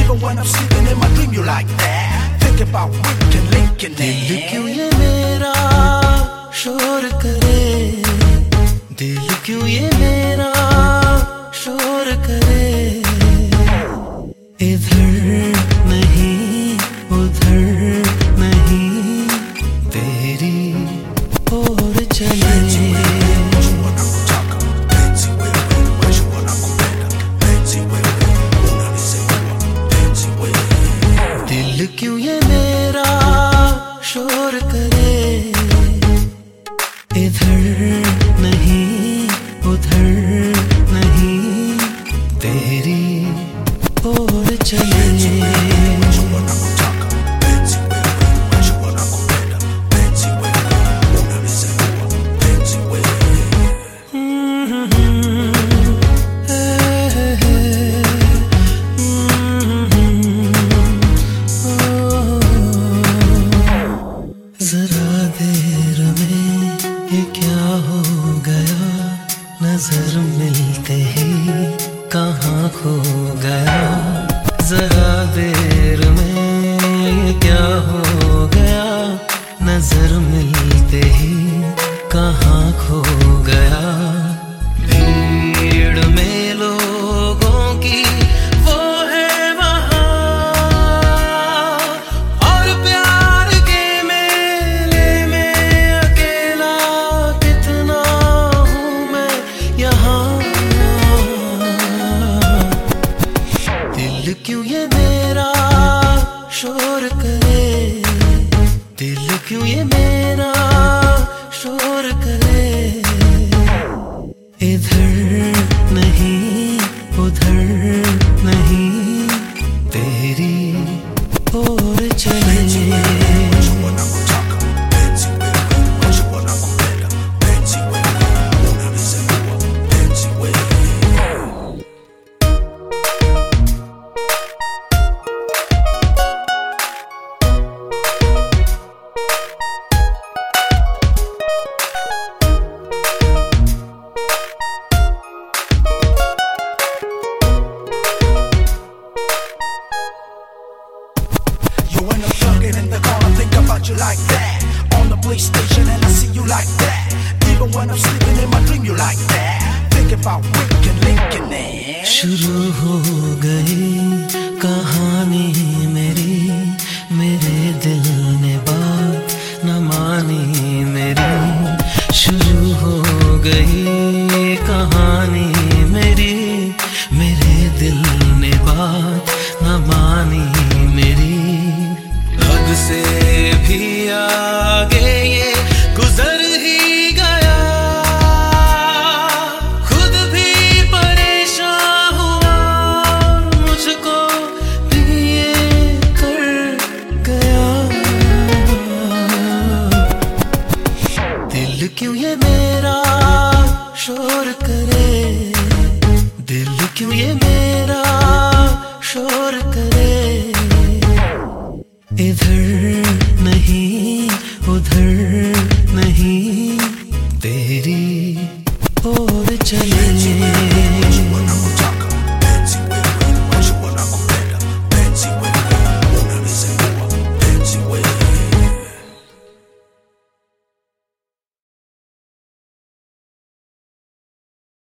Even when I'm sleeping in my dream, you like that. Think about Rick and Lincoln. दिल क्यों ये मेरा शोर करे, दिल क्यों ये मेरा शोर करे, इधर नहीं उधर नहीं तेरी ओर चले। दिल क्यों ये मेरा शोर करे, इधर नहीं उधर नहीं तेरी ओर चले। जरा देर में ये क्या हो गया, नजर मिलते ही कहाँ खो गया। जरा देर में ये क्या हो गया, नजर मिलते ही कहाँ खो गया। भीड़ में लोगों की वो है वहाँ, और प्यार के मेले में अकेला कितना हूँ मैं यहाँ। दिल क्यों ये मेरा शोर करे, दिल क्यों ये मेरा शोर करे, इधर नहीं उधर नहीं तेरी ओर चले। When I'm thugging in the corner, think about you like that. On the PlayStation and I see you like that. Even when I'm sleeping in my dream, you like that. Think about Rick and Lincoln. शुरू हो गई कहानी मेरी, मेरे दिल ने बात न मानी मेरी। शुरू हो गई कहानी मेरी, मेरे दिल ने बात न मानी मेरी। हद से भी आगे ये गुजर ही गया, खुद भी परेशान हुआ, मुझको भी ये कर गया। दिल क्यों ये मेरा शोर करे, दिल क्यों ये